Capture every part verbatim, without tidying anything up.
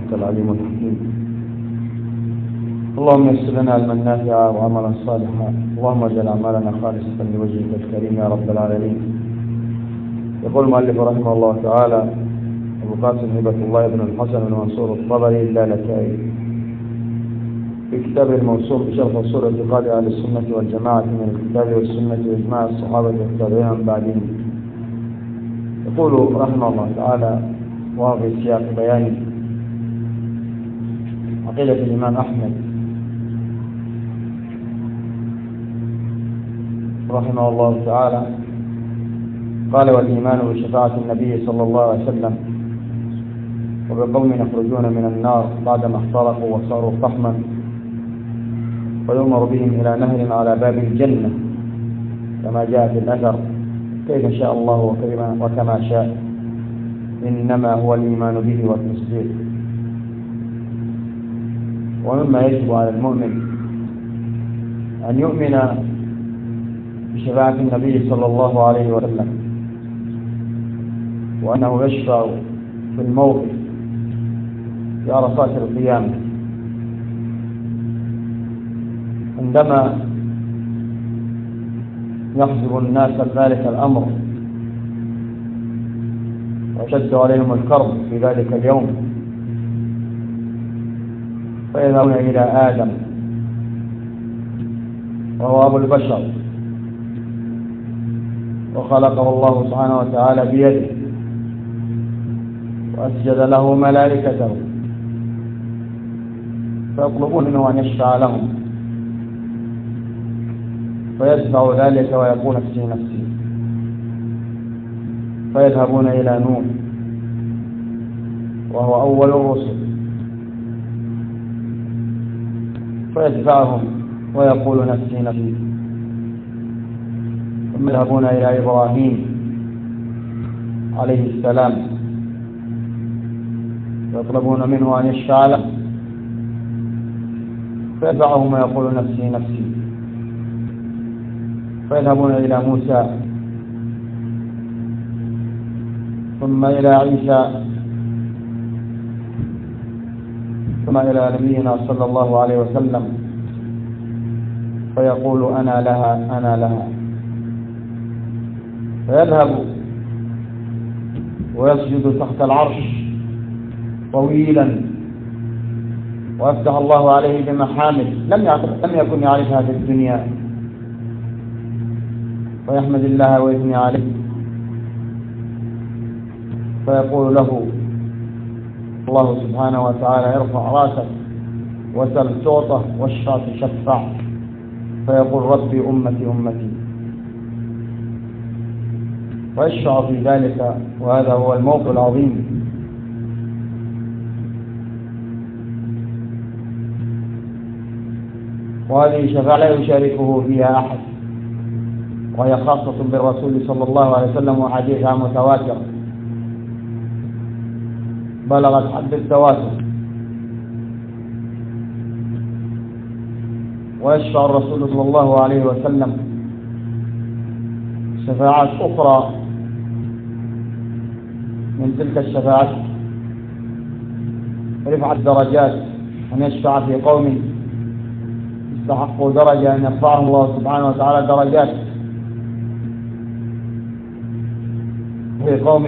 أنت العليم الحكيم. اللهم يسر لنا علما نافعا وعملا صالحا، اللهم اجعل أعمالنا خالصة لوجهك الكريم يا رب العالمين. يقول المؤلف رحمه الله تعالى أبو قاسم هبة الله بن الحسن بن منصور الطبري اللالكائي في كتابه الموسوم بشرح أصول اعتقاد أهل السنة والجماعة من الكتاب والسنة وإجماع الصحابة والتابعين من بعدهم. يقول رحمه الله تعالى وهو في سياق بيان عقيدة الإمام أحمد رحمه الله تعالى قال: والإيمان بشفاعة النبي صلى الله عليه وسلم وبقوم يخرجون من النار بعدما اخترقوا وصاروا فحما ويؤمر بهم إلى نهر على باب الجنة كما جاء في الأثر كيف شاء الله وكما شاء، إنما هو الإيمان به والتصديق. ومما يجب على المؤمن أن يؤمن بشفاعة النبي صلى الله عليه وسلم، وأنه يشفع في الموقف في عرصات القيامة عندما يحزب الناس ذلك الأمر ويشد عليهم الكرب في ذلك اليوم، فيذهبون إلى آدم وهو أبو البشر وخلقه الله سبحانه وتعالى بيده وأسجد له ملائكته، فيطلبون منه أن يشفع لهم، فيدفع ذلك ويقول نفسي نفسي، فيذهبون إلى نوح وهو أول الرسل فيدفعهم ويقول نفسي نفسي، ثم يذهبون إلى إبراهيم عليه السلام يطلبون منه أن يشفع له، فيدفعهم ويقول نفسي نفسي، فيذهبون إلى موسى ثم إلى عيسى ثم إلى نبينا صلى الله عليه وسلم فيقول أنا لها أنا لها، فيذهب ويسجد تحت العرش طويلا ويفتح الله عليه بمحامد لم لم يكن يعرفها في الدنيا، ويحمد الله ويثني عليه، فيقول له الله سبحانه وتعالى: ارفع راسك وسل تعطى واشفع تشفع، فيقول: ربي أمتي أمتي، ويشفع في ذلك، وهذا هو الموقف العظيم. وهذه شفاعة لا يشاركه فيها أحد، وهي خاصة بالرسول صلى الله عليه وسلم، وحديثها متواتر بلغت حد التواتر. ويشفع الرسول صلى الله عليه وسلم شفاعات أخرى من تلك الشفاعات رفع الدرجات، أن يشفع في قوم استحقوا درجة أن يرفعهم الله سبحانه وتعالى درجات، في قوم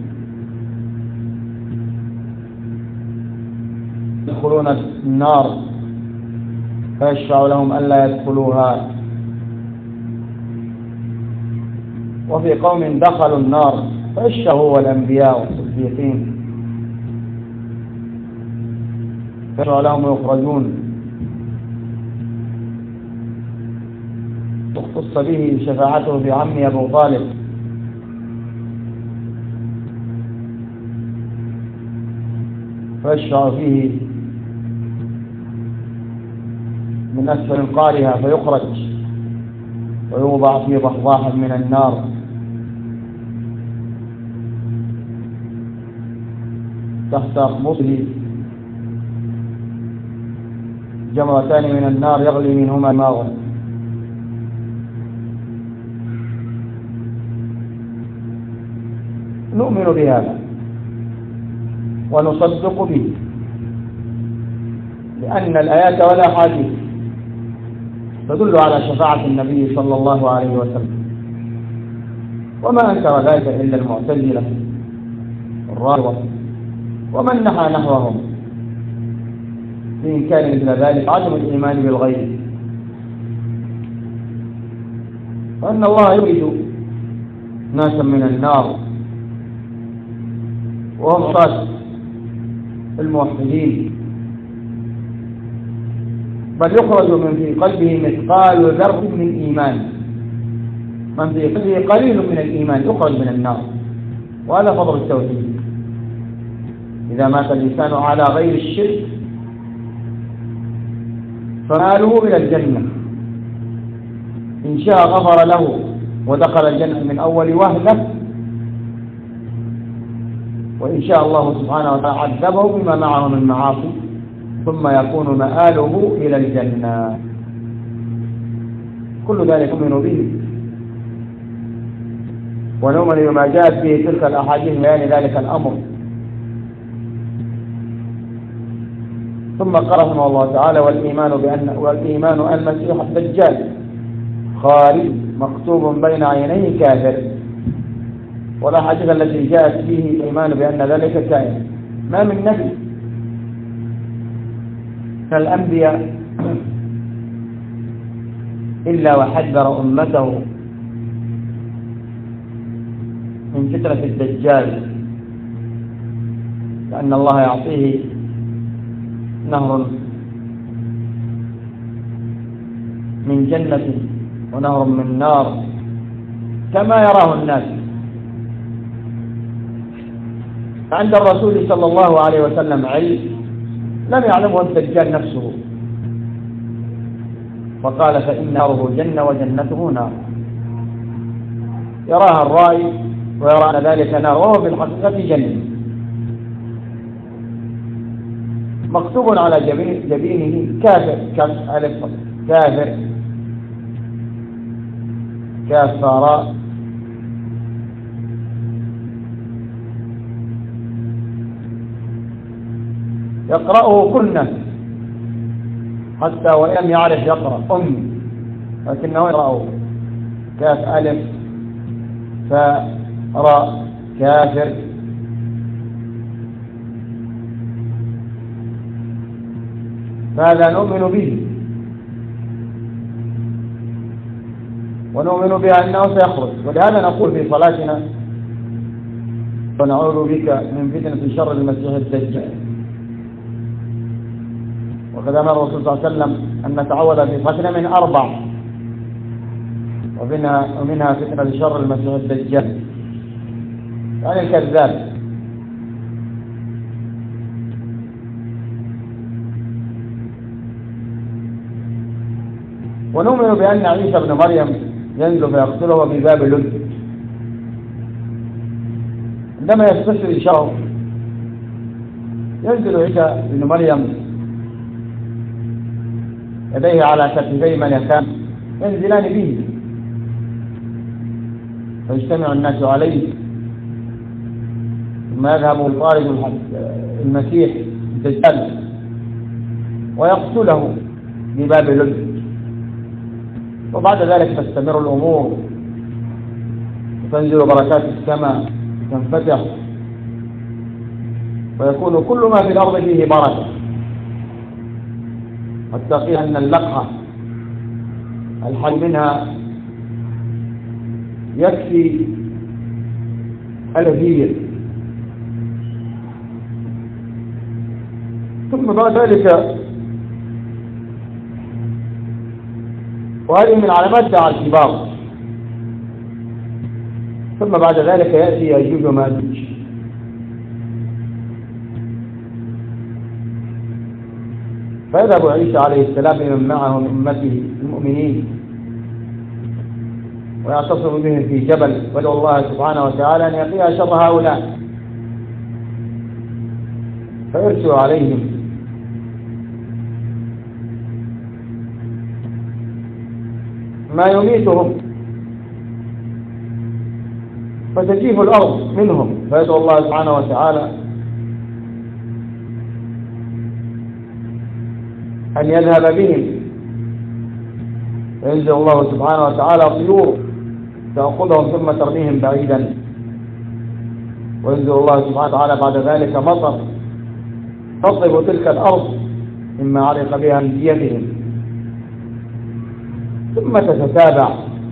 يدخلون النار فيشفع لهم ألا يدخلوها، وفي قوم دخلوا النار فيشفع هو الأنبياء والصديقين فيشفع لهم ويخرجون. تختص به شفاعته بعمه أبو طالب فيشفع فيه من أسفل قارها فيخرج ويوضع في ضحضاح من النار، تحت أخمصه جمرتان من النار يغلي منهما ماء، نؤمن بهذا ونصدق به لأن الآيات والأحاديث تدل على شفاعة النبي صلى الله عليه وسلم، وما أنكر ذلك إلا المعتزلة الرافضة ومن نحى نحوهم في إنكار مثل ذلك عدم الإيمان بالغيب، وأن الله يريد ناسا من النار وهم عصاة الموحدين، بل يخرج من في قلبه مثقال ذرة من إيمان، من في قلبه قليل من الإيمان يخرج من النار، وهذا فضل التوحيد. إذا مات الإنسان على غير الشرك فماله إلى الجنة، إن شاء غفر له ودخل الجنة من أول وهلة، وإن شاء الله سبحانه وتعالى عذبه بما معه من معاصي ثم يكون مآله إلى الجنة. كل ذلك نؤمن به ونؤمن بما جاءت به تلك الأحاديث بيان ذلك الأمر. ثم قال رحمه الله تعالى: والإيمان بأن والإيمان أن المسيح الدجال خارج مكتوب بين عينيه كافر. والأحاديث التي جاءت فيه الإيمان بأن ذلك كائن. ما من نبي من الأنبياء إلا وحذر أمته من فتنة الدجال، لأن الله يعطيه نهر من جنة ونهر من نار كما يراه الناس. فعند الرسول صلى الله عليه وسلم علم لم يعلمه الدجال نفسه، فقال: فإن ناره جنة وجنته نار. يراها الرائي ويرى أن ذلك نار، وهو في الحقيقة جنة. مكتوب على جبينه كافر، كاف ألف كافر، كاف راء، يقرأه كل الناس حتى وإن لم يعرف يقرأ أمي، لكنه يقرأه كاف ألف فاء راء كافر. فهذا نؤمن به ونؤمن بأنه سيخرج، ولهذا نقول في صلاتنا: ونعوذ بك من فتنة شر المسيح الدجال. وقد أمر الرسول صلى الله عليه وسلم أن نتعوذ في صلاتنا من أربع، ومنها, ومنها فتنة شر المسيح الدجال يعني الكذاب. ونؤمن بأن عيسى بن مريم ينزل فيقتله بباب لد. عندما يستشري شهر ينزل عيسى بن مريم يديه على كتفي ملكان ينزلان به، فيجتمع الناس عليه، ثم يذهب يطارد المسيح الدجال ويقتله بباب لد. وبعد ذلك تستمر الأمور وتنزل بركات السماء تنفتح، ويكون كل ما في الأرض فيه بركة، حتى قيل أن اللقحة الحل منها يكفي الكثير. ثم بعد ذلك، وهذه من علامات دعاء الكبار، ثم بعد ذلك يأتي يأجوج ومأجوج. فيذهب عيسى عليه السلام بمن معه من أمته المؤمنين ويعتصم بهم في جبل، ويدعو الله سبحانه وتعالى أن يقيها شر هؤلاء، فيرسل عليهم ما يميتهم فتجيف الأرض منهم، فيدعو الله سبحانه وتعالى أن يذهب بهم، فينزل الله سبحانه وتعالى طيور تأخذهم ثم ترميهم بعيدا، وينزل الله سبحانه وتعالى بعد ذلك مطر تصب تلك الأرض مما علق بها من ديتهم، ثم تتتابع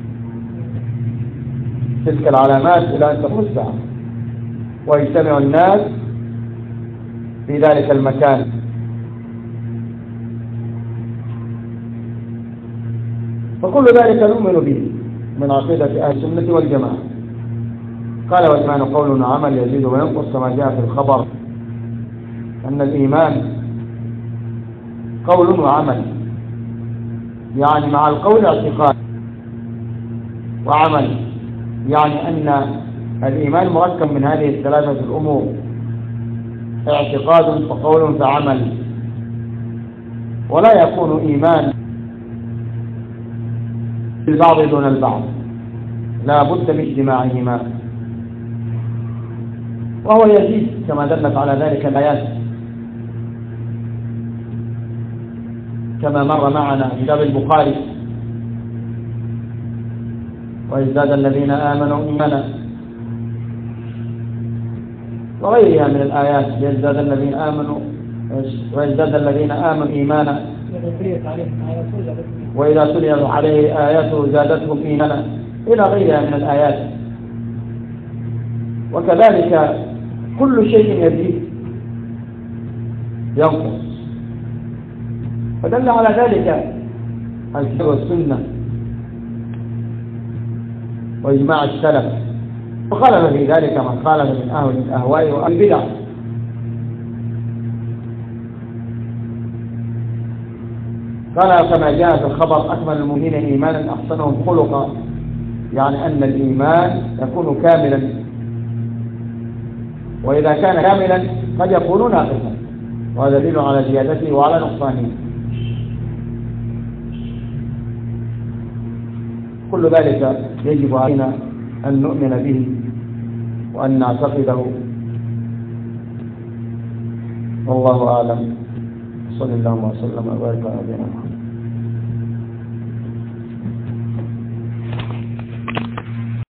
تلك العلامات إلى أن تقوم الساعة ويجتمع الناس في ذلك المكان. فكل ذلك نؤمن به من عقيدة أهل السنة والجماعة. قال والإيمان قول وعمل يزيد وينقص كما جاء في الخبر أن الإيمان قول وعمل، يعني مع القول اعتقاد، وعمل يعني أن الإيمان مركب من هذه الثلاثة الأمور: اعتقاد فقول فعمل. ولا يكون إيمان البعض دون البعض، لا بد من اجتماعهما، وهو يزيد كما دلت على ذلك الآيات، كما مر معنا في كتاب البخاري: ويزداد الذين آمنوا إيمانا، وغيرها من الآيات: يزداد الذين آمنوا ويزداد الذين آمنوا إيمانا وإذا تليت عليه آياته زادتهم إيمانا، إلى غيرها من الآيات. وكذلك كل شيء يزيد ينقص، فدل على ذلك الكتاب والسنة وإجماع السلف، وخالف في ذلك من خالف من أهل الأهواء والبدع. قال كما جاء في الخبر: أكمل المؤمنين إيمانا أحسنهم خلقا، يعني أن الإيمان يكون كاملا، وإذا كان كاملا قد يكون ناقصا، وهذا دليل على زيادته وعلى نقصانه. كل ذلك يجب علينا أن نؤمن به وأن نعتقده، والله أعلم. صلى الله وسلم وبارك على نبينا محمد.